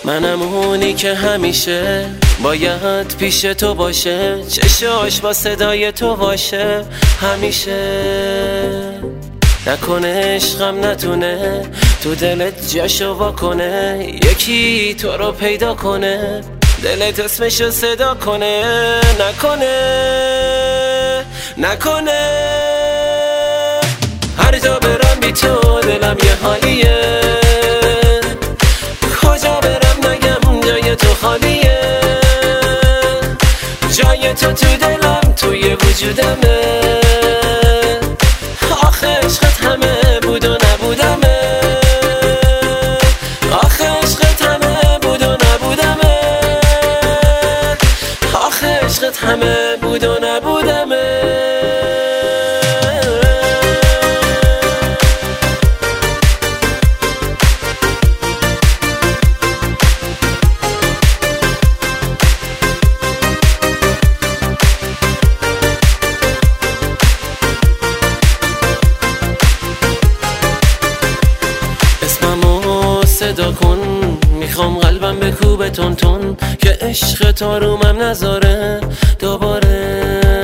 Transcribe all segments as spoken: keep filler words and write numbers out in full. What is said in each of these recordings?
منم اونی که همیشه باید پیش تو باشه، چشاش با صدای تو باشه همیشه. نکنه عشقم نتونه تو دلت جاشو واکنه، یکی تو رو پیدا کنه دلت اسمشو صدا کنه. نکنه نکنه هر جا برم بی تو دلم یه حالیه، کجا برم نگم جای تو خالیه، جای تو تو دلم توی وجودمه. آخه عشقت همه بود و نبودمه، آخه عشقت همه بود و نبودمه، آخه عشقت همه بود و نبودمه. صدا کن میخوام قلبم بکوبه تون تون، که عشق تو رومم نذاره دوباره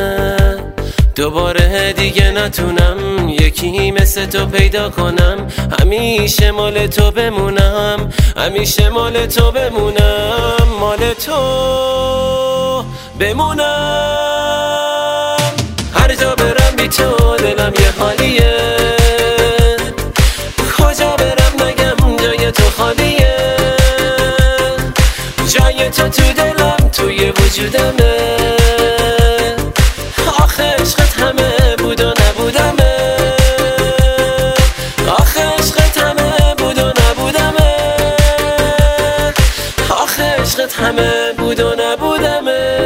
دوباره دیگه نتونم یکی مثل تو پیدا کنم. همیشه مال تو بمونم، همیشه مال تو بمونم، مال تو بمونم. هر جا برم بی تو دلم یه حالیه، کجا برم نگم جای تو خالیه، جای تو تو دلم توی وجودمه. آخه عشقت همه بود و نبودمه، آخه عشقت همه بود و نبودمه، آخه عشقت همه بود و نبودمه.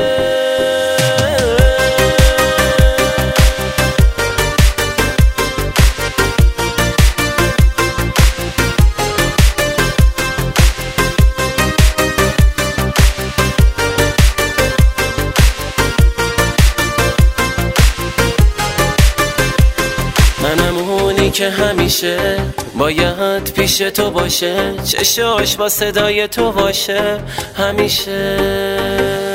منم اونی که همیشه باید پیش تو باشه، چشاش با صدای تو باشه همیشه.